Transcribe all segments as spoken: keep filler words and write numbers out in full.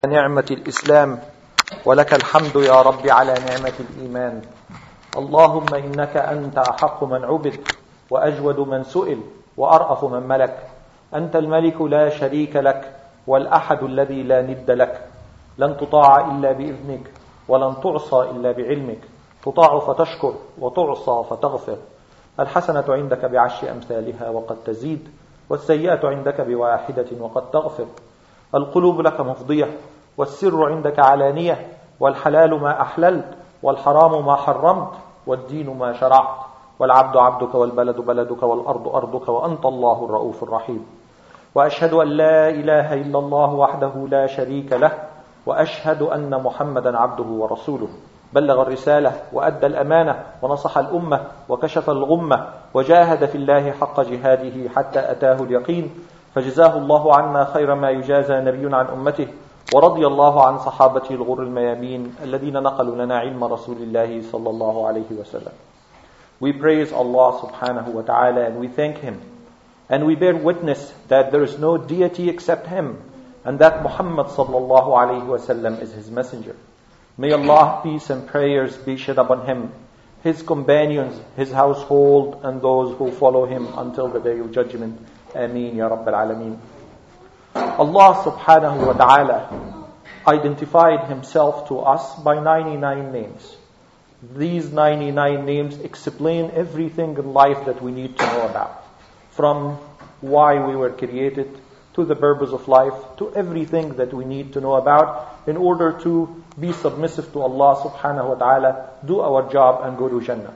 نعمة الإسلام ولك الحمد يا رب على نعمة الإيمان. اللهم إنك أنت أحق من عبد وأجود من سئل وأرأف من ملك. أنت الملك لا شريك لك والأحد الذي لا ند لك. لن تطاع إلا بإذنك ولن تعصى إلا بعلمك. تطاع فتشكر وتعصى فتغفر. الحسنة عندك بعشر أمثالها وقد تزيد، والسيئة عندك بواحدة وقد تغفر. القلوب لك مفضية والسر عندك علانية، والحلال ما أحللت والحرام ما حرمت والدين ما شرعت، والعبد عبدك والبلد بلدك والأرض أرضك وأنت الله الرؤوف الرحيم. وأشهد أن لا إله إلا الله وحده لا شريك له، وأشهد أن محمدا عبده ورسوله. بلغ الرسالة وأدى الأمانة ونصح الأمة وكشف الغمة وجاهد في الله حق جهاده حتى أتاه اليقين، فجزاه الله عنا خير ما يجازى نبي عن أمته، ورضي الله عن صحابته الغر الميامين الذين نقلوا لنا علم رسول الله صلى الله عليه وسلم. We praise Allah subhanahu wa ta'ala and we thank Him, and we bear witness that there is no deity except Him, and that Muhammad sallallahu alayhi wa sallam is His messenger. May Allah peace and prayers be shed upon Him, His companions, His household, and those who follow Him until the day of judgment. Ameen ya Rabbil Alameen. Allah subhanahu wa ta'ala identified Himself to us by ninety-nine names. These ninety-nine names explain everything in life that we need to know about. From why we were created, to the purpose of life, to everything that we need to know about in order to be submissive to Allah subhanahu wa ta'ala, do our job and go to Jannah.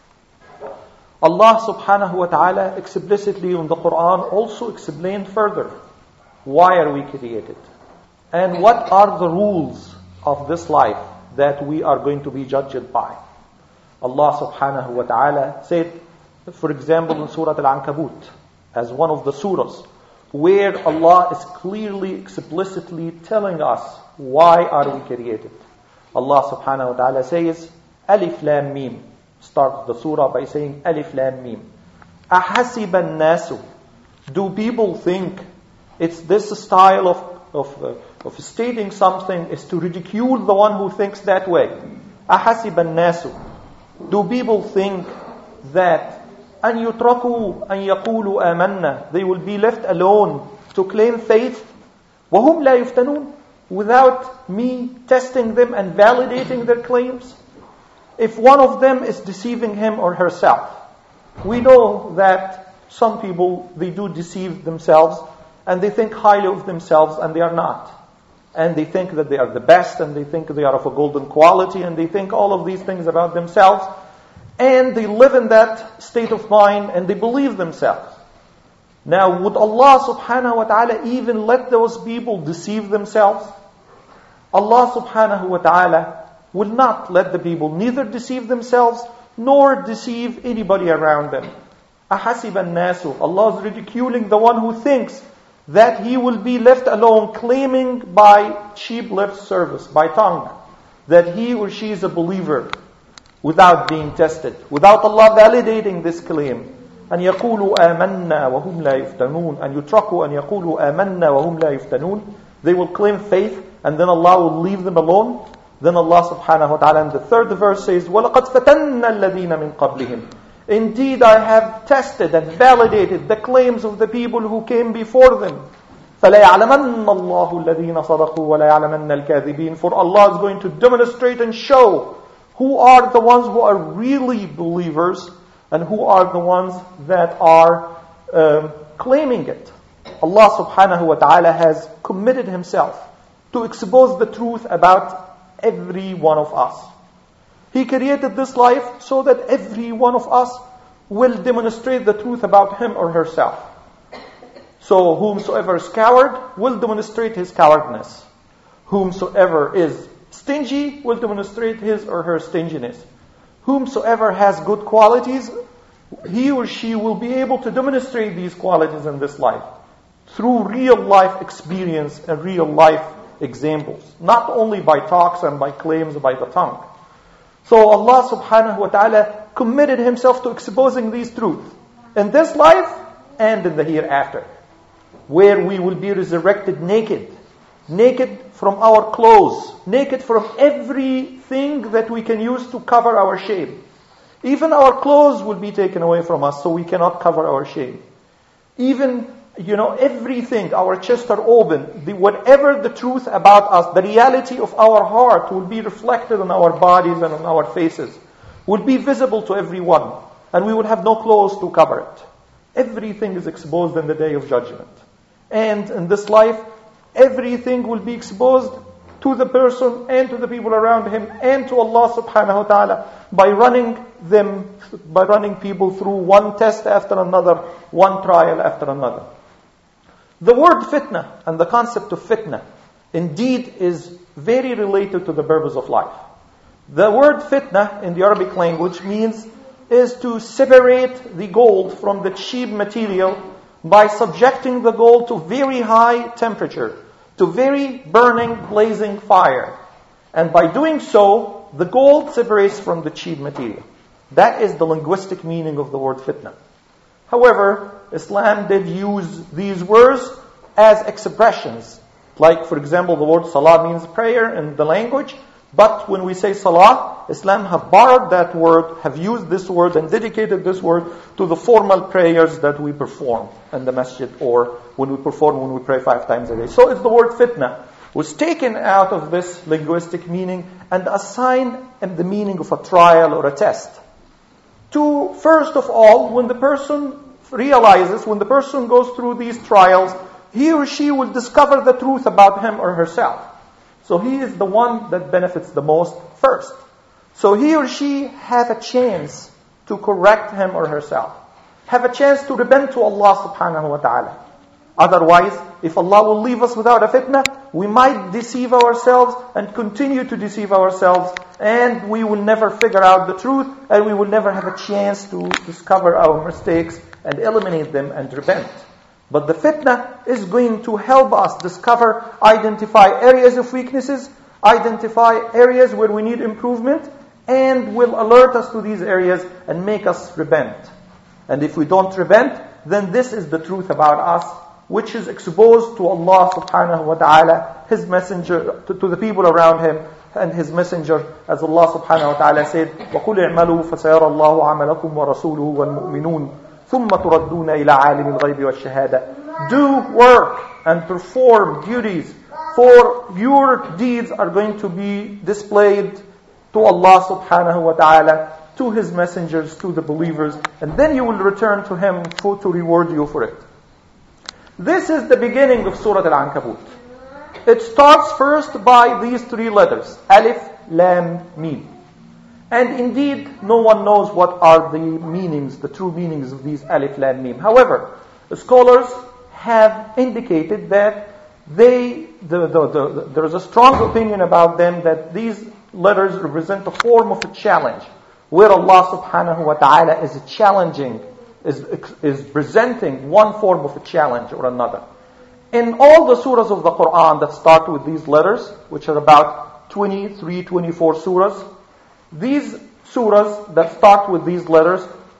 Allah subhanahu wa ta'ala explicitly in the Quran also explained further why are we created and what are the rules of this life that we are going to be judged by. Allah subhanahu wa ta'ala said, for example in Surah Al-Ankabut, as one of the surahs, where Allah is clearly, explicitly telling us why are we created. Allah subhanahu wa ta'ala says, Alif Lam Mim. Starts the surah by saying Alif Lam Mim. أَحَسِبَ النَّاسُ. Do people think it's this style of of, uh, of stating something is to ridicule the one who thinks that way? أَحَسِبَ النَّاسُ. Do people think that أَن يُتْرَكُوا أَن يَقُولُوا آمَنَّا, they will be left alone to claim faith, وَهُمْ لَا يُفْتَنُونَ, without me testing them and validating their claims? If one of them is deceiving him or herself, we know that some people, they do deceive themselves and they think highly of themselves and they are not. And they think that they are the best and they think they are of a golden quality and they think all of these things about themselves. And they live in that state of mind and they believe themselves. Now, would Allah subhanahu wa ta'ala even let those people deceive themselves? Allah subhanahu wa ta'ala will not let the people neither deceive themselves nor deceive anybody around them. أَحَسِبَ النَّاسُ. Allah is ridiculing the one who thinks that he will be left alone, claiming by cheap lip service, by tongue, that he or she is a believer, without being tested, without Allah validating this claim. أن يقولوا آمنا وهم لا يفتنون أن يتركوا أن يقولوا آمنا وهم لا يفتنون. They will claim faith and then Allah will leave them alone. Then Allah subhanahu wa ta'ala in the third verse says, وَلَقَدْ فَتَنَّ الَّذِينَ مِنْ قَبْلِهِمْ. Indeed, I have tested and validated the claims of the people who came before them. فَلَا يَعْلَمَنَّ اللَّهُ الَّذِينَ صَدَقُوا وَلَا يَعْلَمَنَّ الْكَاذِبِينَ. For Allah is going to demonstrate and show who are the ones who are really believers and who are the ones that are um, claiming it. Allah subhanahu wa ta'ala has committed Himself to expose the truth about every one of us. He created this life so that every one of us will demonstrate the truth about him or herself. So whomsoever is coward will demonstrate his cowardness. Whomsoever is stingy will demonstrate his or her stinginess. Whomsoever has good qualities, he or she will be able to demonstrate these qualities in this life through real life experience and real life examples, not only by talks and by claims by the tongue. So Allah subhanahu wa ta'ala committed Himself to exposing these truths in this life and in the hereafter, where we will be resurrected naked, naked from our clothes, naked from everything that we can use to cover our shame. Even our clothes will be taken away from us, so we cannot cover our shame. Even, you know, everything, our chests are open. The, whatever the truth about us, the reality of our heart will be reflected on our bodies and on our faces, will be visible to everyone, and we will have no clothes to cover it. Everything is exposed in the day of judgment. And in this life, everything will be exposed to the person and to the people around him and to Allah subhanahu wa ta'ala by running them, by running people through one test after another, one trial after another. The word fitna and the concept of fitna indeed is very related to the purpose of life. The word fitna in the Arabic language means is to separate the gold from the cheap material by subjecting the gold to very high temperature, to very burning, blazing fire. And by doing so, the gold separates from the cheap material. That is the linguistic meaning of the word fitna. However, Islam did use these words as expressions. Like, for example, the word salah means prayer in the language. But when we say salah, Islam have borrowed that word, have used this word and dedicated this word to the formal prayers that we perform in the masjid or when we perform, when we pray five times a day. So it's the word fitna was taken out of this linguistic meaning and assigned the meaning of a trial or a test. To, first of all, when the person realizes, when the person goes through these trials, he or she will discover the truth about him or herself. So he is the one that benefits the most first. So he or she have a chance to correct him or herself. Have a chance to repent to Allah subhanahu wa ta'ala. Otherwise, if Allah will leave us without a fitna, we might deceive ourselves and continue to deceive ourselves, and we will never figure out the truth, and we will never have a chance to discover our mistakes and eliminate them and repent. But the fitna is going to help us discover, identify areas of weaknesses, identify areas where we need improvement, and will alert us to these areas and make us repent. And if we don't repent, then this is the truth about us, which is exposed to Allah subhanahu wa ta'ala, His messenger, to, to the people around Him, and His messenger, as Allah subhanahu wa ta'ala said, وَقُلْ اعْمَلُوا فَسَيَرَى اللَّهُ عَمَلَكُمْ وَرَسُولُهُ وَالْمُؤْمِنُونَ ثُمَّ تُرَدُّونَ إِلَى عَالِمِ الْغَيْبِ وَالشَّهَادَةِ. Do work and perform duties, for your deeds are going to be displayed to Allah subhanahu wa ta'ala, to His messengers, to the believers, and then you will return to Him for, to reward you for it. This is the beginning of Surah Al-Ankabut. It starts first by these three letters, Alif, Lam, Mim. And indeed, no one knows what are the meanings, the true meanings of these Alif, Lam, Mim. However, the scholars have indicated that they, the, the, the, there is a strong opinion about them that these letters represent a form of a challenge, where Allah subhanahu wa ta'ala is challenging, is, is presenting one form of a challenge or another. In all the surahs of the Quran that start with these letters, which are about twenty-three, twenty-four surahs, these surahs that start with these letters,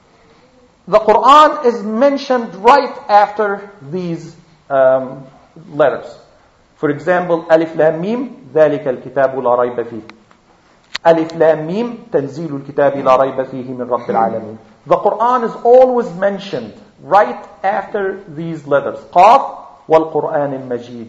the Quran is mentioned right after these um, letters. For example, Alif Lam Mim, ذَلِكَ الْكِتَابُ لَا رَيْبَ فِيهِ. Alif Lam Mim, تَنزِيلُ الْكِتَابِ لَا رَيْبَ فِيهِ مِنْ رَبِّ الْعَالَمِينَ. The Quran is always mentioned right after these letters. Qaf وَالْقُرْآنِ الْمَجِيدِ.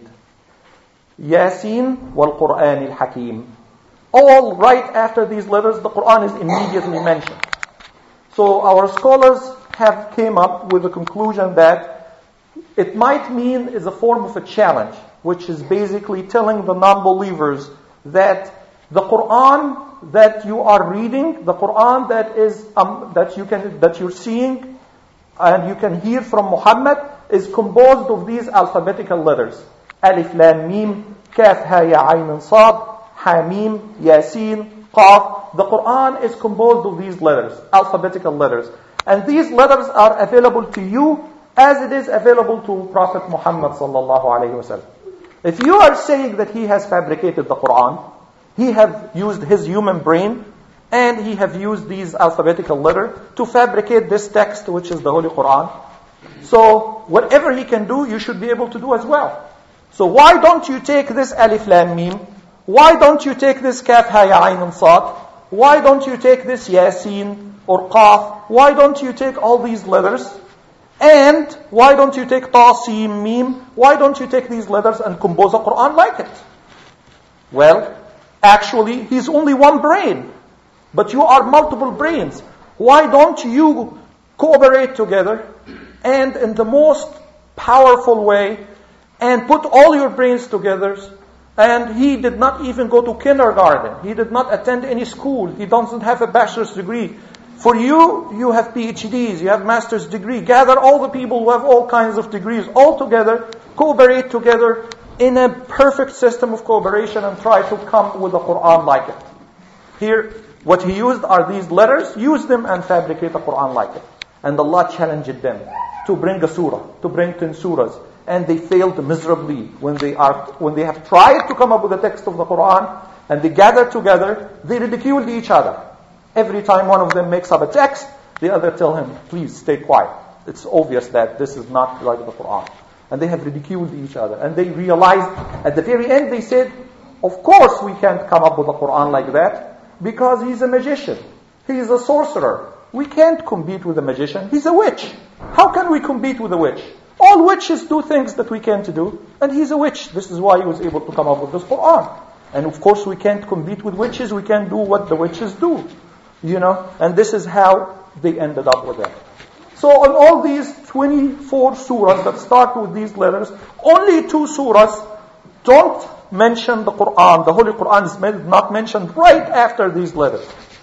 Yasin وَالْقُرْآنِ الْحَكِيمِ. All right after these letters, the Quran is immediately mentioned. So our scholars have came up with the conclusion that it might mean is a form of a challenge, which is basically telling the non-believers that the Quran that you are reading, the Quran that is um, that you can that you're seeing and you can hear from Muhammad is composed of these alphabetical letters: Alif, Lam, Mim, Kaf, Ha, Ya, Ayn, Sad, Hamim, Yasin, Qaf. The Quran is composed of these letters, alphabetical letters. And these letters are available to you as it is available to Prophet Muhammad sallallahu alayhi wa sallam. If you are saying that he has fabricated the Quran, he have used his human brain, and he have used these alphabetical letters to fabricate this text, which is the Holy Quran. So whatever he can do, you should be able to do as well. So why don't you take this alif lam mim? Why don't you take this kaf ha ya ayn and sad? Why don't you take this yasin or qaf? Why don't you take all these letters? And why don't you take ta, sin, mim? Why don't you take these letters and compose a Quran like it? Well, actually, he's only one brain. But you are multiple brains. Why don't you cooperate together and in the most powerful way and put all your brains together? And he did not even go to kindergarten. He did not attend any school. He doesn't have a bachelor's degree. For you, you have P H Ds, you have master's degree. Gather all the people who have all kinds of degrees all together, cooperate together in a perfect system of cooperation and try to come with a Quran like it. Here, what he used are these letters. Use them and fabricate a Quran like it. And Allah challenged them to bring a surah, to bring ten surahs. And they failed miserably when they are when they have tried to come up with the text of the Quran and they gather together, they ridiculed each other. Every time one of them makes up a text, the other tell him, please stay quiet. It's obvious that this is not like the Quran. And they have ridiculed each other. And they realized at the very end, they said, of course we can't come up with a Quran like that because he's a magician. He's a sorcerer. We can't compete with a magician. He's a witch. How can we compete with a witch? All witches do things that we can't do, and he's a witch. This is why he was able to come up with this Quran. And of course we can't compete with witches. We can't do what the witches do. You know, and this is how they ended up with that. So on all these twenty-four surahs that start with these letters, only two surahs don't mention the Quran. The Holy Quran is not mentioned right after these letters.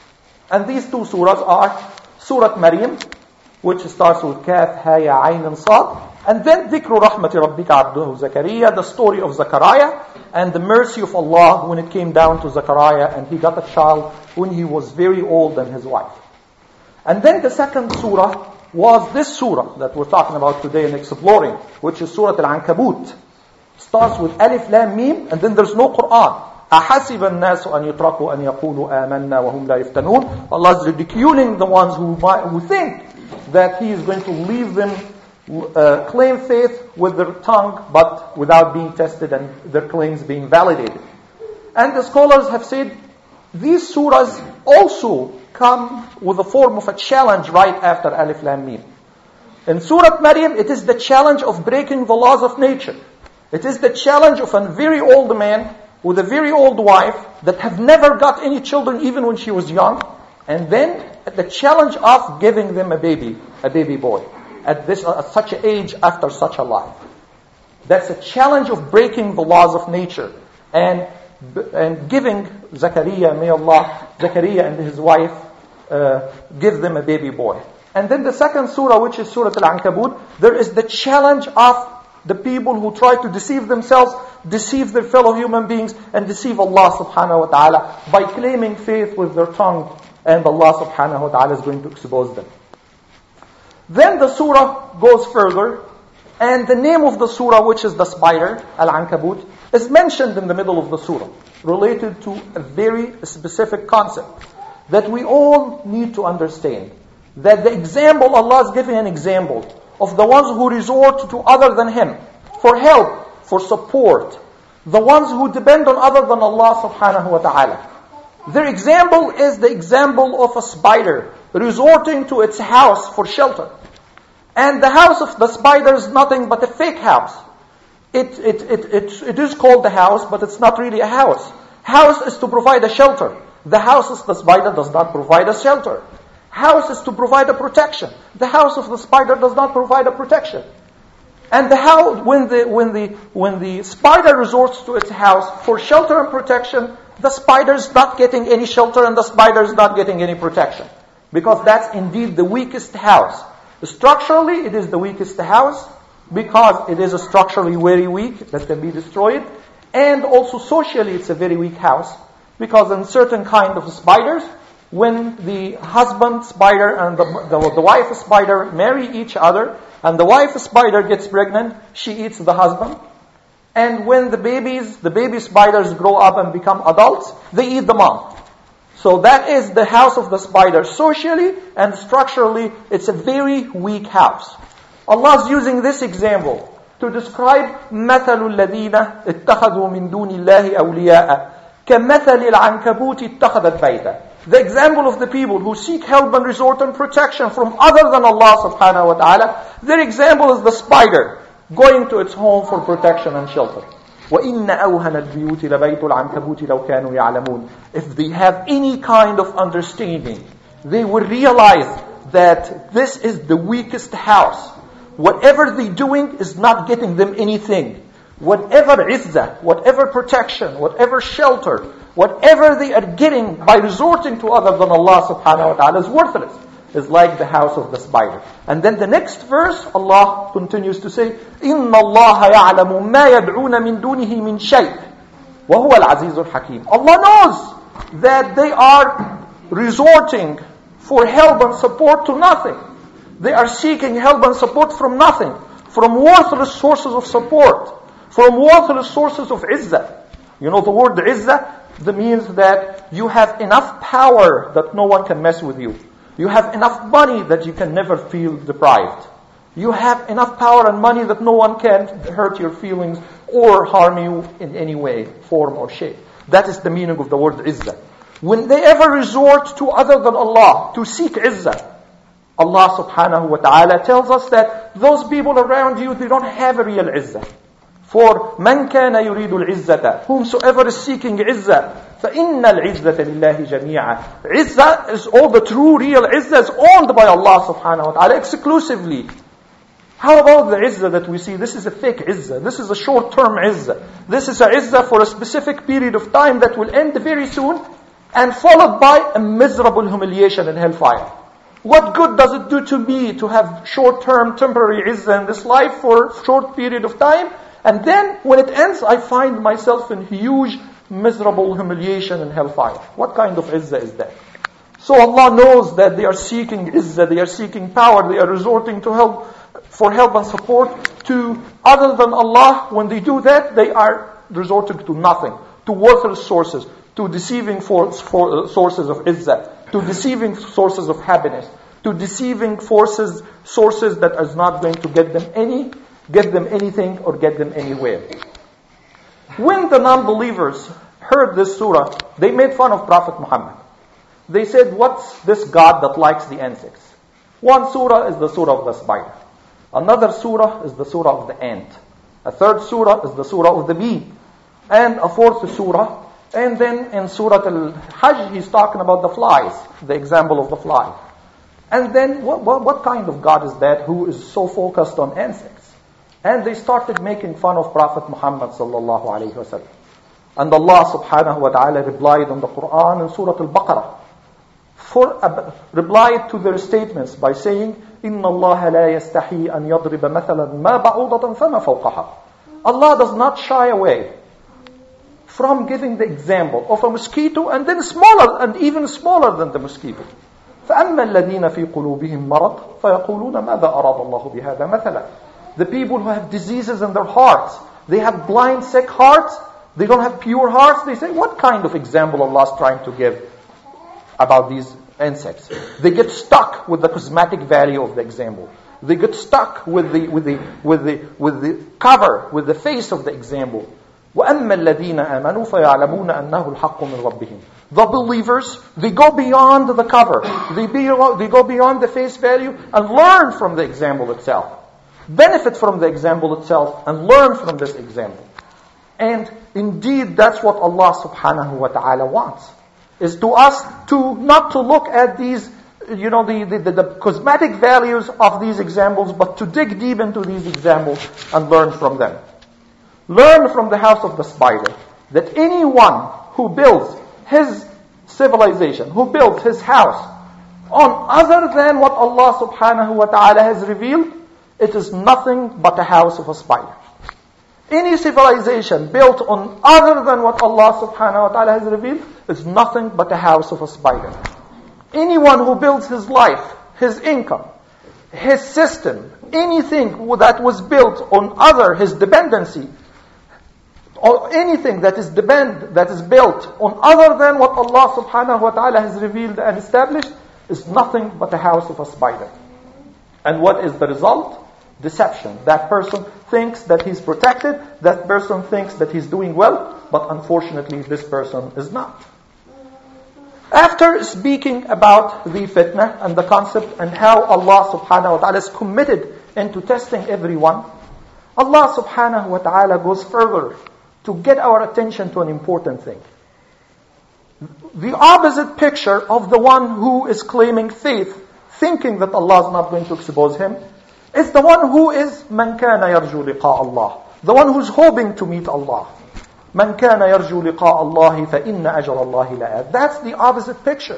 And these two surahs are Surah Maryam, which starts with Kaf, Ha, Ya, Ayn, and Sad. And then Dhikru Rahmati Rabbika Abduhu Zakariya, the story of Zechariah and the mercy of Allah when it came down to Zechariah and he got a child when he was very old than his wife. And then the second surah was this surah that we're talking about today and exploring, which is Surah Al-Ankabut. Starts with Alif Lam Mim and then there's no Quran. أَحَسِبَ النَّاسُ أَنْ يُتْرَكُوا أَنْ يَقُولُوا آمَنَّا وَهُمْ لَا يُفْتَنُونَ. Allah is ridiculing the ones who, who think that He is going to leave them uh, claim faith with their tongue but without being tested and their claims being validated. And the scholars have said these surahs also come with a form of a challenge right after Alif Lam Mim. In Surah Maryam, it is the challenge of breaking the laws of nature. It is the challenge of a very old man with a very old wife that have never got any children even when she was young. And then the challenge of giving them a baby, a baby boy, at this at such an age after such a life. That's a challenge of breaking the laws of nature and and giving Zakaria, may Allah, Zakaria and his wife uh, give them a baby boy. And then the second surah, which is Surah Al-Ankabut, there is the challenge of the people who try to deceive themselves, deceive their fellow human beings, and deceive Allah subhanahu wa ta'ala by claiming faith with their tongue, and Allah subhanahu wa ta'ala is going to expose them. Then the surah goes further, and the name of the surah, which is the spider, Al-Ankabut, is mentioned in the middle of the surah, related to a very specific concept that we all need to understand. That the example, Allah is giving an example of the ones who resort to other than Him for help, for support. The ones who depend on other than Allah subhanahu wa ta'ala. Their example is the example of a spider resorting to its house for shelter. And the house of the spider is nothing but a fake house. It, it, it, it, it is called the house, but it's not really a house. House is to provide a shelter. The house of the spider does not provide a shelter. House is to provide a protection. The house of the spider does not provide a protection. And the house, when the when the when the spider resorts to its house for shelter and protection, the spider is not getting any shelter and the spider is not getting any protection, because that's indeed the weakest house. Structurally, it is the weakest house because it is structurally very weak that can be destroyed, and also socially, it's a very weak house because in certain kind of spiders, when the husband spider and the, the, the wife spider marry each other, and the wife spider gets pregnant, she eats the husband. And when the babies, the baby spiders grow up and become adults, they eat the mom. So that is the house of the spider. Socially and structurally, it's a very weak house. Allah is using this example to to describe مثل الذين اتخذوا من دون الله أولياء كمثل العنكبوت اتخذت بيتا. The example of the people who seek help and resort and protection from other than Allah subhanahu wa ta'ala, their example is the spider going to its home for protection and shelter. وَإِنَّ أَوْهَنَ الْبِيُوتِ لَبَيْتُ الْعَنْكَبُوتِ لَوْ كَانُوا يَعْلَمُونَ. If they have any kind of understanding, they will realize that this is the weakest house. Whatever they're doing is not getting them anything. Whatever izzah, whatever protection, whatever shelter, whatever they are getting by resorting to other than Allah subhanahu wa ta'ala is worthless. Is like the house of the spider. And then the next verse, Allah continues to say, إِنَّ اللَّهَ يَعْلَمُ مَا يَدْعُونَ مِن دُونِهِ مِن شَيْءٍ وَهُوَ الْعَزِيزُ الْحَكِيمُ. Allah knows that they are resorting for help and support to nothing. They are seeking help and support from nothing, from worthless sources of support, from worthless sources of izzah. You know the word izzah? That means that you have enough power that no one can mess with you. You have enough money that you can never feel deprived. You have enough power and money that no one can hurt your feelings or harm you in any way, form or shape. That is the meaning of the word izzah. When they ever resort to other than Allah to seek izzah, Allah subhanahu wa ta'ala tells us that those people around you, they don't have a real izzah. For man kana yuridu al-izzata, whomsoever is seeking izzah, فَإِنَّ الْعِزَّةَ لِلَّهِ جَمِيعًا. Izzah is all the true, real izzah is owned by Allah subhanahu wa ta'ala exclusively. How about the izzah that we see? This is a fake izzah. This is a short-term izzah. This is a izzah for a specific period of time that will end very soon and followed by a miserable humiliation in hellfire. What good does it do to me to have short-term, temporary izzah in this life for a short period of time? And then when it ends, I find myself in huge, miserable humiliation in hellfire. What kind of izzah is that? So Allah knows that they are seeking izzah, they are seeking power, they are resorting to help, for help and support to other than Allah. When they do that, they are resorting to nothing, to worthless sources, to deceiving for, for, uh, sources of izzah, to deceiving sources of happiness, to deceiving forces, sources that is not going to get them any, get them anything or get them anywhere. When the non-believers heard this surah, they made fun of Prophet Muhammad. They said, what's this God that likes the insects? One surah is the surah of the spider. Another surah is the surah of the ant. A third surah is the surah of the bee. And a fourth surah. And then in Surah Al-Hajj, he's talking about the flies, the example of the fly. And then what, what, what kind of God is that who is so focused on insects? And they started making fun of Prophet Muhammad sallallahu alayhi wa sallam. And Allah subhanahu wa ta'ala replied in the Quran in Surah Al-Baqarah, for uh, replied to their statements by saying, إِنَّ اللَّهَ لَا يَسْتَحِي أَنْ يَضْرِبَ مَثَلًا مَا بَعُوضَةً فَمَا فَوْقَهَا. Allah does not shy away from giving the example of a mosquito and then smaller and even smaller than the mosquito. فَأَمَّا الَّذِينَ فِي قُلُوبِهِمْ مَرَضٌ فَيَقُولُونَ مَاذَا أَرَادَ اللَّهُ بِهَذَا مَثَلًا. The people who have diseases in their hearts, they have blind, sick hearts, they don't have pure hearts, they say, what kind of example Allah is trying to give about these insects? They get stuck with the cosmetic value of the example. They get stuck with the with the with the with the cover, with the face of the example. وَأَمَّا الَّذِينَ آمَنُوا فَيَعْلَمُونَ أَنَّهُ الْحَقُّ مِنْ رَبِّهِمْ. The believers, they go beyond the cover. They, be, they go beyond the face value and learn from the example itself. Benefit from the example itself and learn from this example. And indeed, that's what Allah subhanahu wa ta'ala wants. Is to us to not to look at these, you know, the, the, the, the cosmetic values of these examples, but to dig deep into these examples and learn from them. Learn from the house of the spider that anyone who builds his civilization, who builds his house on other than what Allah subhanahu wa ta'ala has revealed, it is nothing but a house of a spider. Any civilization built on other than what Allah subhanahu wa ta'ala has revealed is nothing but a house of a spider. Anyone who builds his life, his income, his system, anything that was built on other, his dependency, or anything that is depend that is built on other than what Allah subhanahu wa ta'ala has revealed and established is nothing but a house of a spider. And what is the result? Deception. That person thinks that he's protected. That person thinks that he's doing well. But unfortunately, this person is not. After speaking about the fitna and the concept and how Allah subhanahu wa ta'ala is committed into testing everyone, Allah subhanahu wa ta'ala goes further to get our attention to an important thing. The opposite picture of the one who is claiming faith, thinking that Allah is not going to expose him, is the one who is man kana yarju liqa Allah, the one who's hoping to meet Allah. Man kana yarju liqa Allah fa inna ajra Allah la'at. That's the opposite picture.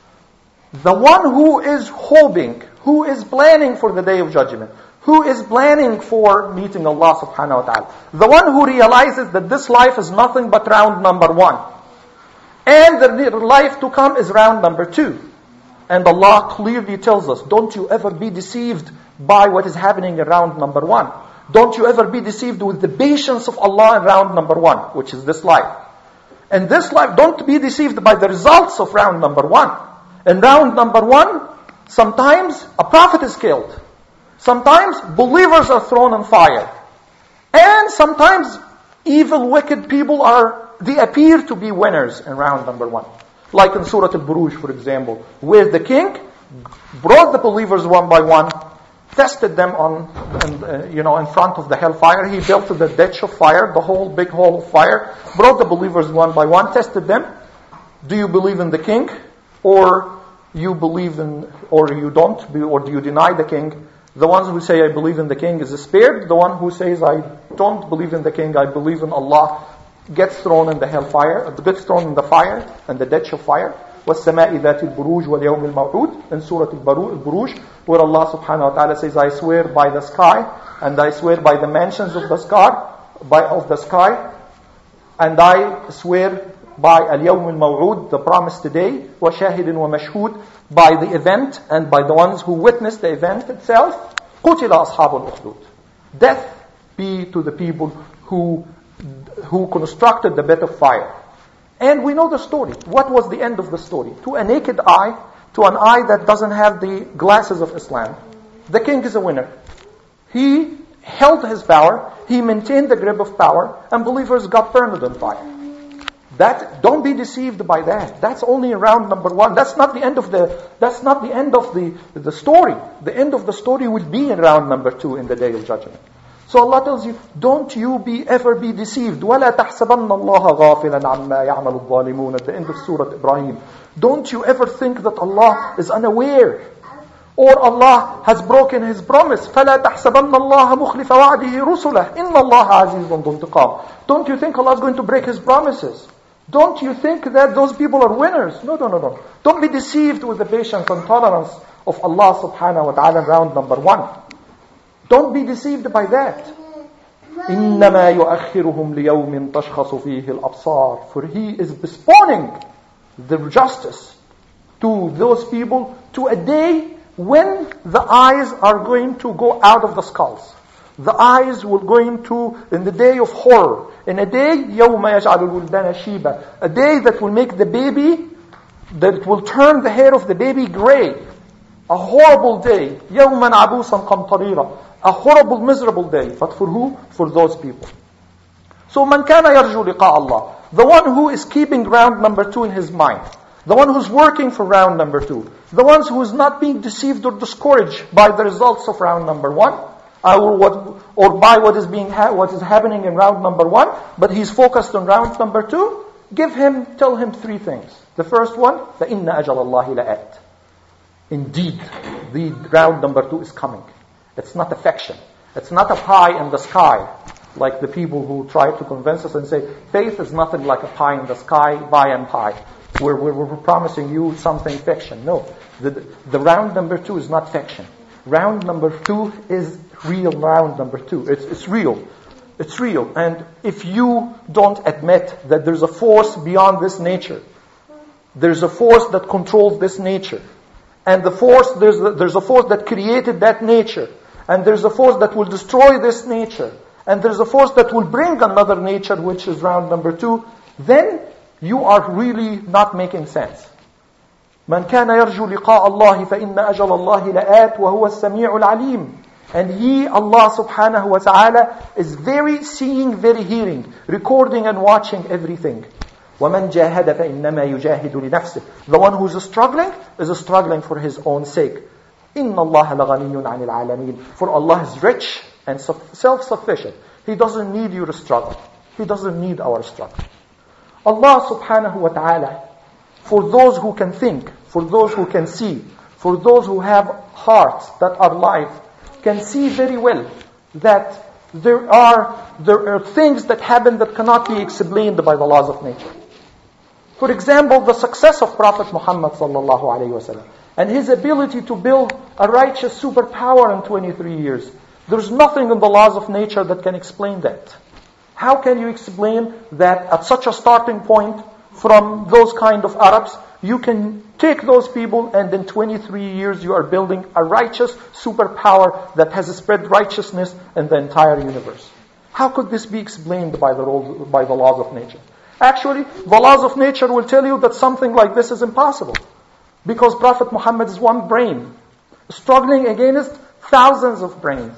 The one who is hoping, who is planning for the day of judgment, who is planning for meeting Allah subhanahu wa ta'ala, the one who realizes that this life is nothing but round number one, and the life to come is round number two. And Allah clearly tells us, don't you ever be deceived by what is happening in round number one. Don't you ever be deceived with the patience of Allah in round number one, which is this life. And this life, don't be deceived by the results of round number one. In round number one, sometimes a prophet is killed. Sometimes believers are thrown in fire. And sometimes evil, wicked people are, they appear to be winners in round number one. Like in Surah Al-Buruj, for example, where the king brought the believers one by one, tested them on, uh, you know, in front of the hellfire. He built the ditch of fire, the whole big hole of fire, brought the believers one by one, tested them. Do you believe in the king? Or you believe in, or you don't, or do you deny the king? The ones who say, I believe in the king is spared. The one who says, I don't believe in the king, I believe in Allah, gets thrown in the hellfire, gets thrown in the fire, and the ditch of fire. وَالسَّمَاءِ ذَاتِ الْبُرُوجِ وَالْيَوْمِ الْمَوْعُودِ in Surah Al-Buruj, where Allah subhanahu wa ta'ala says, I swear by the sky, and I swear by the mansions of the sky, by of the sky, and I swear by Al-Yawm Al-Maw'ud, the promised day, وَشَاهِدٍ وَمَشْهُودٍ, by the event and by the ones who witnessed the event itself. قُتِلَ أَصْحَابُ الْأُخْدُودِ. Death be to the people who who constructed the bed of fire. And we know the story. What was the end of the story? To a naked eye, to an eye that doesn't have the glasses of Islam, the king is a winner. He held his power, he maintained the grip of power, and believers got burned on fire. That, don't be deceived by that. That's only round number one. That's not the end of the. That's not the end of the the story. The end of the story will be in round number two in the day of judgment. So Allah tells you, don't you be ever be deceived. وَلَا تَحْسَبَنَّ اللَّهَ غَافِلًا عَمَّا يَعْمَلُ الظَّالِمُونَ at the end of Surah Ibrahim. Don't you ever think that Allah is unaware, or Allah has broken His promise. فَلَا تَحْسَبَنَّ اللَّهَ مُخْلِفَ وَعْدِهِ رُسُلَهُ إِنَّ اللَّهَ عَزِيزٌ ذُو انتِقَامٍ. Don't you think Allah is going to break His promises? Don't you think that those people are winners? No, no, no, no. Don't be deceived with the patience and tolerance of Allah subhanahu wa ta'ala round number one. Don't be deceived by that. إِنَّمَا يُؤَخِّرُهُمْ لِيَوْمٍ تَشْخَصُ فِيهِ الْأَبْصَارِ. For He is postponing the justice to those people to a day when the eyes are going to go out of the skulls. The eyes will going to, in the day of horror, in a day, يَوْمَ يَجْعَلُ الْوِلْدَانَ شِيبًا, a day that will make the baby, that will turn the hair of the baby gray. A horrible day. يَوْمًا عَبُوسًا قَمْطَرِيرًا. A horrible, miserable day. But for who? For those people. So, مَنْ كَانَ يَرْجُو لِقَاءَ اللَّهِ. The one who is keeping round number two in his mind. The one who's working for round number two. The ones who is not being deceived or discouraged by the results of round number one. Or, what, or by what is being ha- what is happening in round number one. But he's focused on round number two. Give him, tell him three things. The first one, فَإِنَّ أَجَلَ اللَّهِ لَآتٍ. Indeed, the round number two is coming. It's not a fiction. It's not a pie in the sky, like the people who try to convince us and say, faith is nothing like a pie in the sky, by and pie. We're, we're, we're promising you something fiction. No, the, the round number two is not fiction. Round number two is real round number two. It's, it's real. It's real. And if you don't admit that there's a force beyond this nature, there's a force that controls this nature, and the force, there's a, there's a force that created that nature, and there's a force that will destroy this nature, and there's a force that will bring another nature, which is round number two, then you are really not making sense. من كان يرجو لقاء الله فإن أجل الله لآت وهو السميع العليم. And He, Allah subhanahu wa ta'ala, is very seeing, very hearing, recording and watching everything. وَمَنْ جَاهَدَ فَإِنَّمَا يُجَاهِدُ لِنَفْسِهِ. The one who is struggling, is struggling for his own sake. إِنَّ اللَّهَ لَغَنِيٌّ عَنِ الْعَالَمِينَ. For Allah is rich and self-sufficient. He doesn't need you to struggle. He doesn't need our struggle. Allah subhanahu wa ta'ala, for those who can think, for those who can see, for those who have hearts that are live, can see very well that there are, there are things that happen that cannot be explained by the laws of nature. For example, the success of Prophet Muhammad sallallahu alaihi wasallam and his ability to build a righteous superpower in twenty-three years. There's nothing in the laws of nature that can explain that. How can you explain that at such a starting point from those kind of Arabs, you can take those people and in twenty-three years you are building a righteous superpower that has spread righteousness in the entire universe? How could this be explained by the rules, by the laws of nature? Actually, the laws of nature will tell you that something like this is impossible. Because Prophet Muhammad is one brain, struggling against thousands of brains.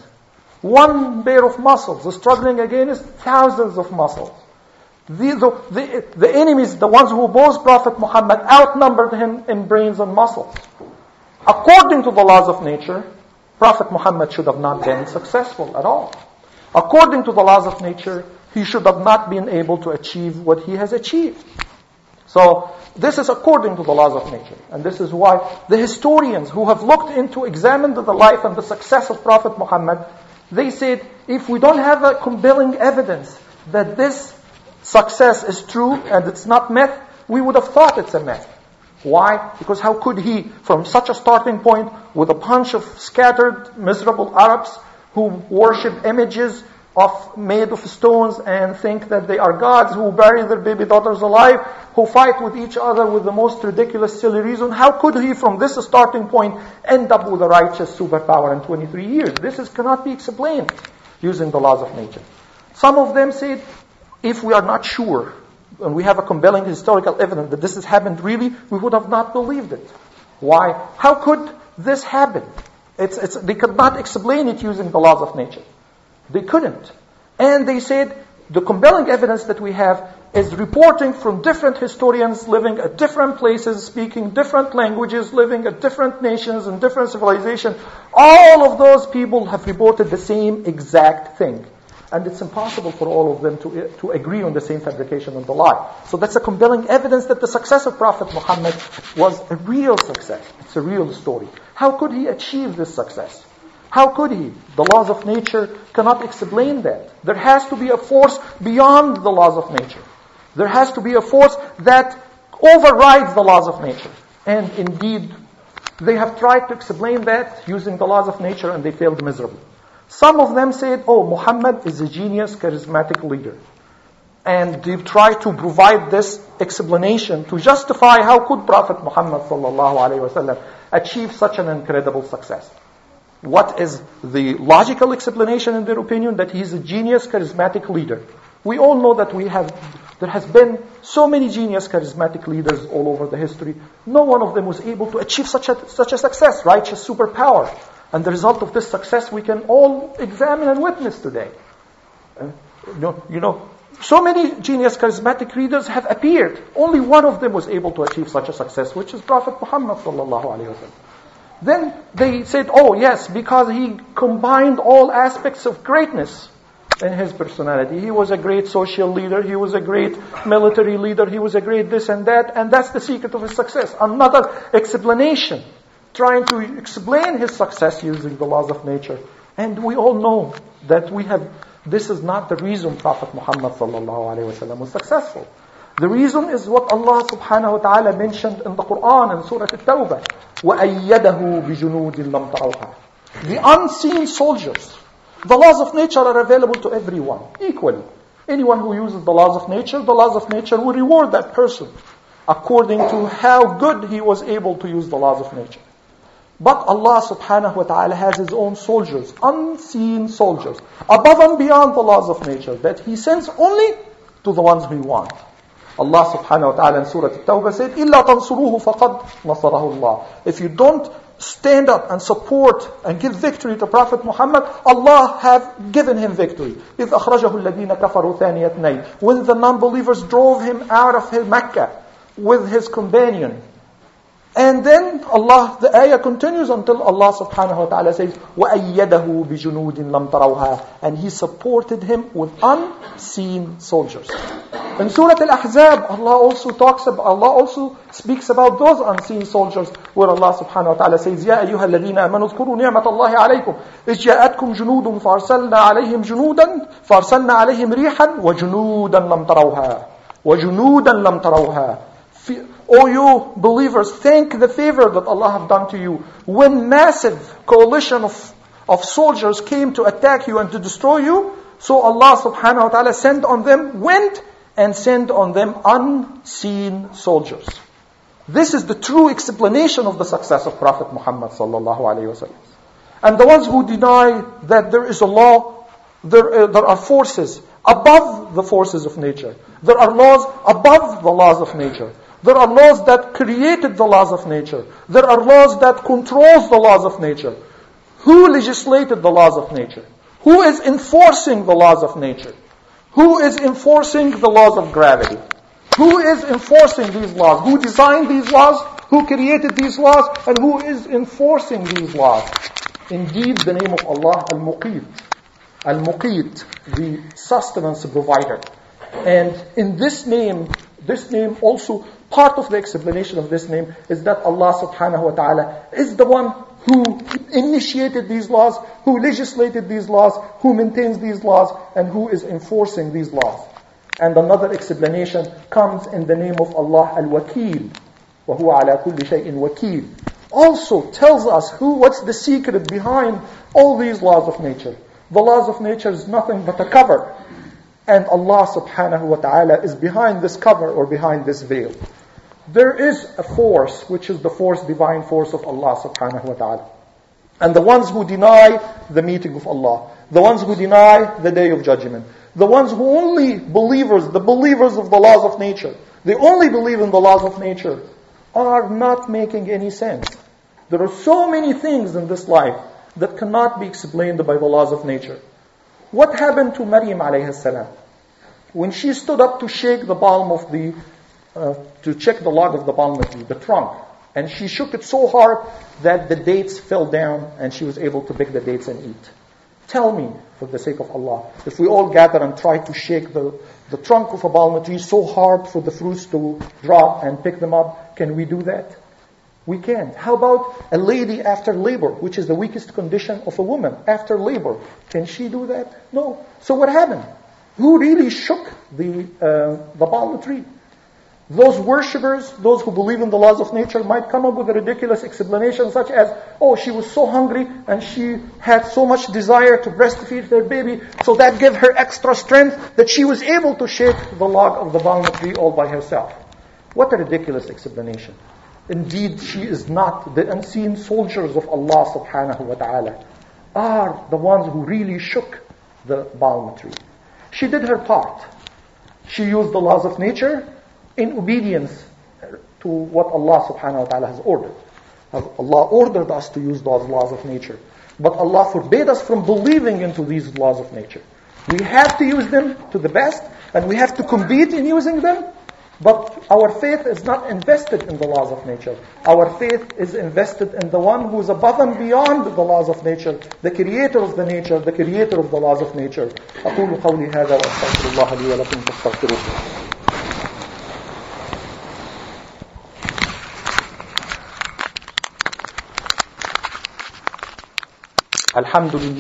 One pair of muscles, struggling against thousands of muscles. The, the, the, the enemies, the ones who opposed Prophet Muhammad, outnumbered him in brains and muscles. According to the laws of nature, Prophet Muhammad should have not been successful at all. According to the laws of nature, he should have not been able to achieve what he has achieved. So, this is according to the laws of nature. And this is why the historians who have looked into, examined the life and the success of Prophet Muhammad, they said, if we don't have a compelling evidence that this success is true and it's not myth, we would have thought it's a myth. Why? Because how could he, from such a starting point, with a bunch of scattered, miserable Arabs who worship images of made of stones and think that they are gods, who bury their baby daughters alive, who fight with each other with the most ridiculous, silly reason, how could he, from this starting point, end up with a righteous superpower in twenty-three years? This is, cannot be explained using the laws of nature. Some of them said, if we are not sure, and we have a compelling historical evidence that this has happened really, we would have not believed it. Why? How could this happen? It's, it's, they could not explain it using the laws of nature. They couldn't. And they said, the compelling evidence that we have is reporting from different historians living at different places, speaking different languages, living at different nations and different civilizations. All of those people have reported the same exact thing. And it's impossible for all of them to, to agree on the same fabrication and the lie. So that's a compelling evidence that the success of Prophet Muhammad was a real success. It's a real story. How could he achieve this success? How could he? The laws of nature cannot explain that. There has to be a force beyond the laws of nature. There has to be a force that overrides the laws of nature. And indeed, they have tried to explain that using the laws of nature and they failed miserably. Some of them said, oh, Muhammad is a genius, charismatic leader. And they tried to provide this explanation to justify how could Prophet Muhammad sallallahu alaihi wasallam achieve such an incredible success. What is the logical explanation in their opinion? That he is a genius, charismatic leader. We all know that we have, there has been so many genius, charismatic leaders all over the history. No one of them was able to achieve such a, such a success, righteous superpower. And the result of this success we can all examine and witness today. Uh, you know, you know, so many genius, charismatic leaders have appeared. Only one of them was able to achieve such a success, which is Prophet Muhammad sallallahu alaihi wasallam. Then they said, oh yes, because he combined all aspects of greatness in his personality. He was a great social leader, he was a great military leader, he was a great this and that, and that's the secret of his success. Another explanation, trying to explain his success using the laws of nature. And we all know that we have, this is not the reason Prophet Muhammad sallallahu alaihi wasallam was successful. The reason is what Allah subhanahu wa ta'ala mentioned in the Quran in Surah At-Tawbah. وَأَيَّدَهُ بِجُنُودٍ لَمْ تَرَوْهَا. The unseen soldiers. The laws of nature are available to everyone, equally. Anyone who uses the laws of nature, the laws of nature will reward that person according to how good he was able to use the laws of nature. But Allah subhanahu wa ta'ala has His own soldiers, unseen soldiers, above and beyond the laws of nature, that He sends only to the ones He wants. Allah subhanahu wa ta'ala in Surah At-Tawbah said, إِلَّا تَنْصُرُوهُ فَقَدْ نَصَرَهُ اللَّهُ. If you don't stand up and support and give victory to Prophet Muhammad, Allah have given him victory. إِذْ أَخْرَجَهُ الَّذِينَ كَفَرُوا ثَانِيَ اثْنَيْنِ When the non-believers drove him out of Mecca with his companion. And then Allah, the ayah continues until Allah subhanahu wa ta'ala says, وَأَيَّدَهُ بِجُنُودٍ لَمْ تَرَوْهَا And He supported him with unseen soldiers. In Surah Al-Ahzab, Allah also talks about, Allah also speaks about those unseen soldiers, where Allah subhanahu wa ta'ala says, يَا أَيُّهَا الَّذِينَ آمَنُوا اذْكُرُوا نِعْمَةَ اللَّهِ عَلَيْكُمْ إِذْ جَاءَتْكُمْ جُنُودٌ فَأَرْسَلْنَا عَلَيْهِمْ جُنُودًا فَأَرْسَلْنَا عَلَيْهِمْ رِيحًا وَجُنُودًا لَمْ تَرَوْهَا وَجُنُودًا لَمْ تَرَوْهَا O you believers, thank the favor that Allah have done to you. When massive coalition of, of soldiers came to attack you and to destroy you, so Allah subhanahu wa ta'ala sent on them wind and sent on them unseen soldiers. This is the true explanation of the success of Prophet Muhammad sallallahu alayhi wa sallam. And the ones who deny that there is a law, there, uh, there are forces above the forces of nature. There are laws above the laws of nature. There are laws that created the laws of nature. There are laws that controls the laws of nature. Who legislated the laws of nature? Who is enforcing the laws of nature? Who is enforcing the laws of gravity? Who is enforcing these laws? Who designed these laws? Who created these laws? And who is enforcing these laws? Indeed, the name of Allah, Al-Muqit. Al-Muqit, the sustenance provider. And in this name, this name also, part of the explanation of this name is that Allah subhanahu wa ta'ala is the one who initiated these laws, who legislated these laws, who maintains these laws, and who is enforcing these laws. And another explanation comes in the name of Allah, Al-Wakil. وَهُوَ عَلَى كُلِّ شَيْءٍ وَكِيلٍ. Also tells us who, what's the secret behind all these laws of nature. The laws of nature is nothing but a cover. And Allah subhanahu wa ta'ala is behind this cover or behind this veil. There is a force, which is the force, divine force of Allah subhanahu wa ta'ala. And the ones who deny the meeting of Allah, the ones who deny the day of judgment, the ones who only believers, the believers of the laws of nature, they only believe in the laws of nature, are not making any sense. There are so many things in this life that cannot be explained by the laws of nature. What happened to Maryam alayhi salam? When she stood up to shake the palm of the, uh, to check the log of the palm tree, the trunk, and she shook it so hard that the dates fell down and she was able to pick the dates and eat. Tell me, for the sake of Allah, if we all gather and try to shake the, the trunk of a palm tree so hard for the fruits to drop and pick them up, can we do that? We can't. How about a lady after labor, which is the weakest condition of a woman after labor? Can she do that? No. So what happened? Who really shook the uh, the palm tree? Those worshippers, those who believe in the laws of nature, might come up with a ridiculous explanation such as, oh, she was so hungry and she had so much desire to breastfeed her baby, so that gave her extra strength that she was able to shake the log of the palm tree all by herself. What a ridiculous explanation. Indeed, she is not. The unseen soldiers of Allah subhanahu wa ta'ala are the ones who really shook the palm tree. She did her part. She used the laws of nature in obedience to what Allah subhanahu wa ta'ala has ordered. Allah ordered us to use those laws of nature. But Allah forbade us from believing into these laws of nature. We have to use them to the best, and we have to compete in using them. But our faith is not invested in the laws of nature. Our faith is invested in the one who is above and beyond the laws of nature, the creator of the nature, the creator of the laws of nature. أقول قولي هذا وأستغفر الله لي ولكم فاستغفروه. الحمد لله